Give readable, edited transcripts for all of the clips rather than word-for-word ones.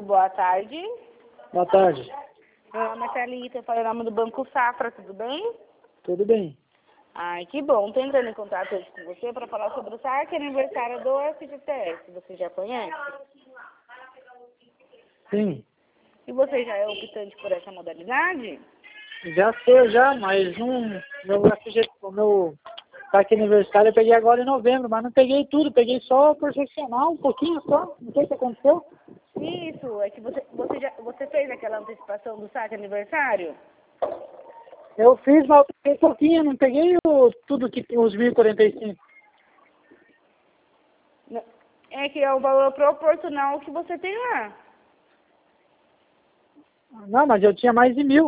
boa tarde. Boa tarde. Meu nome é Thalita, eu falo em nome do Banco Safra, tudo bem? Tudo bem? Ai, que bom. Estou entrando em contato hoje com você para falar sobre o saque aniversário do FGTS. Você já conhece? Sim. E você já é optante por essa modalidade? Já sei, mas o meu saque aniversário eu peguei agora em novembro, mas não peguei tudo, peguei só profissional, um pouquinho só. Não sei o que aconteceu. Isso, é que você fez aquela antecipação do saque aniversário? Eu fiz, mas eu peguei pouquinho, não peguei tudo que tem os 1.045. É que é o valor proporcional que você tem lá. Não, mas eu tinha mais de 1.000.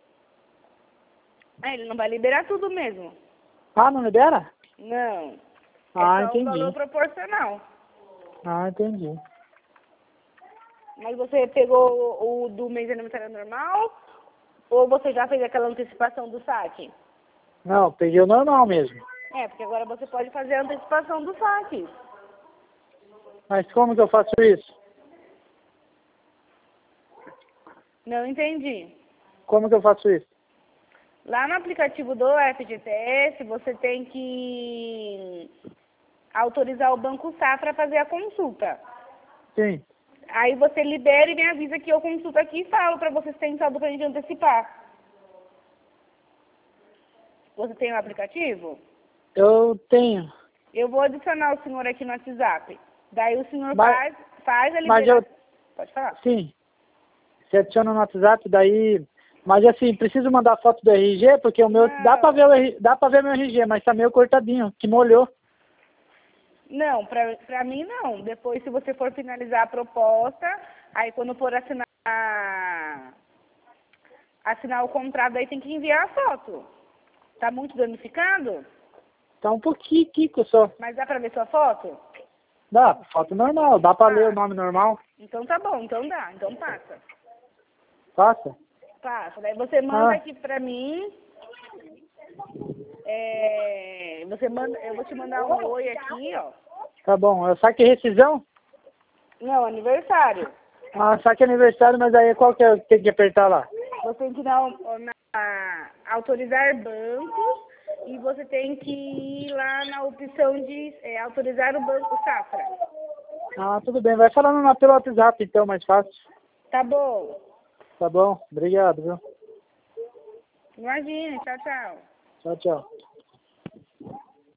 Ele não vai liberar tudo mesmo. Ah, não libera? Não. Ah, É só o valor entendi. proporcional. Ah, entendi. Mas você pegou o do mês de aniversário normal? Ou você já fez aquela antecipação do saque? Não, peguei o normal mesmo. É, porque agora você pode fazer a antecipação do saque. Mas como que eu faço isso? Não entendi. Como que eu faço isso? Lá no aplicativo do FGTS, você tem que autorizar o Banco Safra a fazer a consulta. Sim. Aí você libera e me avisa que eu consulto aqui e falo para você se tem saldo pra gente antecipar. Você tem o aplicativo? Eu tenho. Eu vou adicionar o senhor aqui no WhatsApp. Daí o senhor Mas faz a mas liberação. Pode falar. sim. Você adiciona no WhatsApp, daí... Mas assim, preciso mandar foto do RG, porque o meu... Não. Dá pra ver meu RG, mas tá meio cortadinho, que molhou. Não, pra mim não. Depois, se você for finalizar a proposta, aí quando for assinar o contrato, aí tem que enviar a foto. Tá muito danificado? Tá um pouquinho, Kiko, só. Mas dá pra ver sua foto? Dá, foto normal, dá pra ler o nome normal. Então tá bom, então dá. Então passa. Passa. Passa. Daí você manda aqui pra mim. Eu vou te mandar um oi aqui, ó. Tá bom, eu saque rescisão? Não, aniversário. Ah, saque aniversário, mas aí qual que é o que tem que apertar lá? Você tem que dar autorizar banco e você tem que ir lá na opção de autorizar o Banco Safra. Ah, tudo bem, vai falando pelo WhatsApp então, mais fácil. Tá bom. Tá bom, obrigado, viu? Imagina, tchau, tchau. Tchau, tchau.